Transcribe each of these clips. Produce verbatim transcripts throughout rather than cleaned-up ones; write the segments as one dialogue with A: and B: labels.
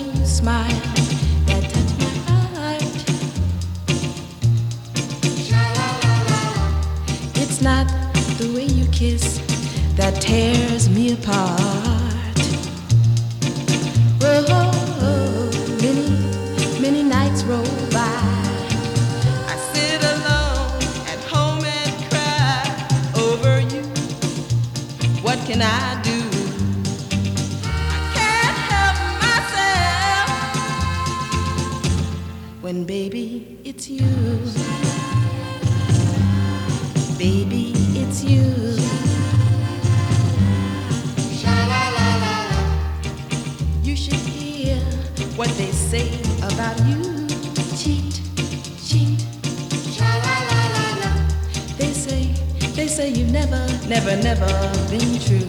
A: you smile that touch my heart. It's not the way you kiss that tears me apart. Oh, many, many nights roll by. I sit alone at home and cry over you. What can I do? I can't help myself when, baby, it's you. Baby, it's you. You should hear what they say about you. Cheat, cheat. They say, they say you've never, never, never been true.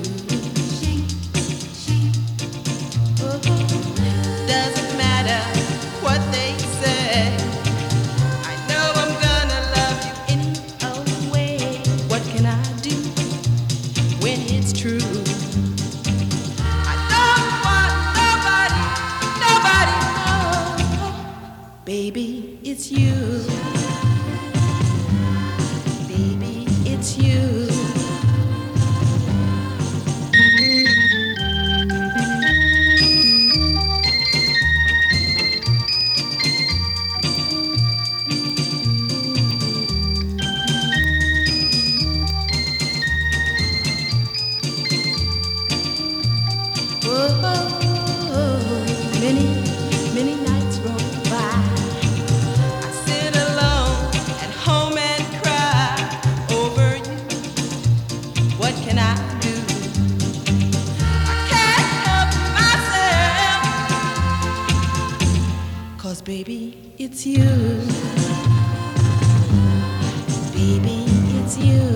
A: Oh, doesn't matter what they say. I know I'm gonna love you any old way. What can I do when it's true? I don't want nobody, nobody, no. Baby, it's you. Baby, it's you. Oh, many, many nights roll by. I sit alone at home and cry over you. What can I do? I can't help myself. 'Cause baby, it's you. Baby, it's you.